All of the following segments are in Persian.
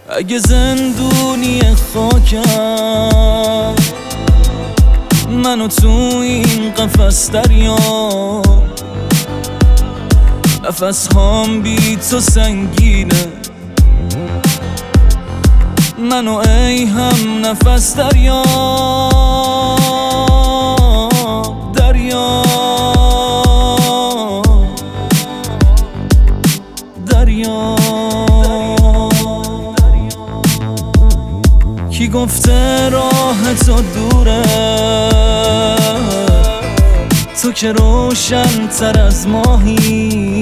اگه زندونی خاکم منو تو این قفس دریا، نفس هام بی تو سنگینه، منو ای هم نفس دریا دریا دریا. کی گفته راه تو دوره، تو که روشن تر از ماهی،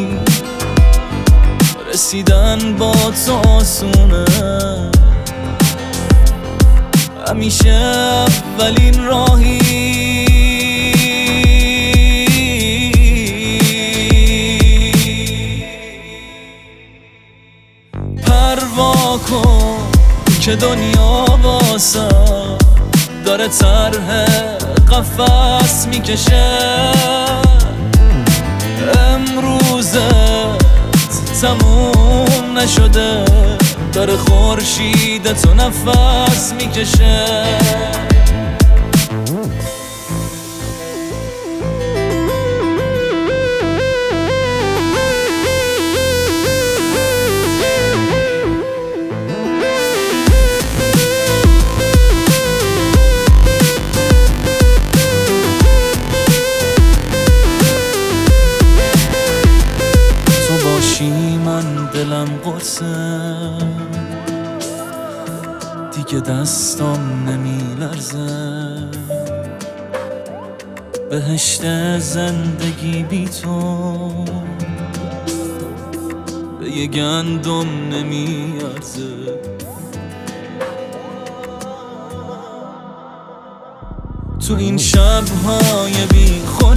رسیدن با تو آسونه، همیشه اولین راهی. پروا کن که دنیا واسم داره طرح قفس میکشه، امروزت تموم نشده، داره خورشید تو نفس میکشه. من دلم قرصه دیگه، دستم نمیلرزه، بهشت زندگی بی تو به یه گندم نمیارزه. تو این شب‌های بی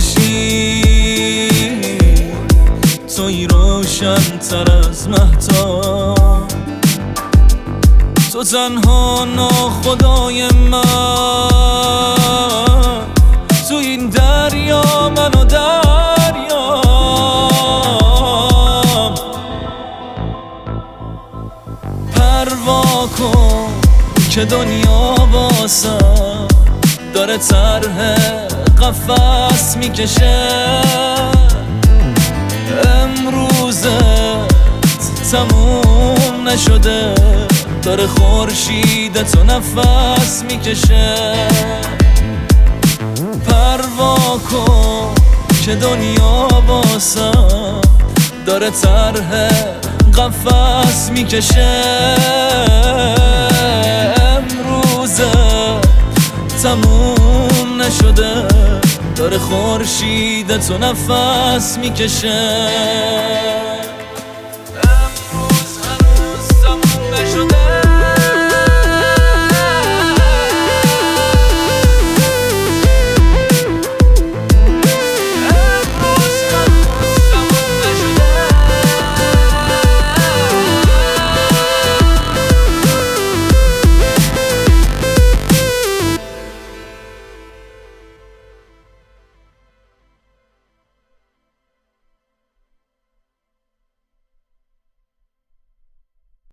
خورشید توی روشن تر از مهتاب، تو تنها ناخدای من، تو این دریا من و دریا. پروا کن که دنیا واسم داره طرح قفس میکشه، امروزت تموم نشده، داره خورشید تو نفس میکشه. پروا کن که دنیا واسم داره طرح قفس میکشه، امروزت تموم نشده، داره خورشید تو نفس میکشه.